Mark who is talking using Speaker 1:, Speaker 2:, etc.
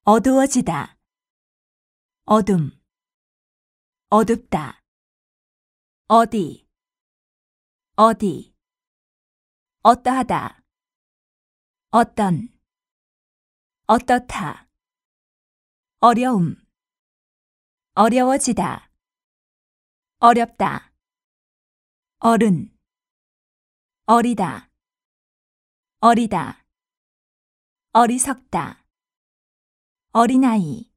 Speaker 1: 어두워지다, 어둠, 어둡다, 어디, 어디, 어떠하다, 어떤, 어떻다, 어려움, 어려워지다, 어렵다, 어른, 어리다, 어리다, 어리석다, 어린아이,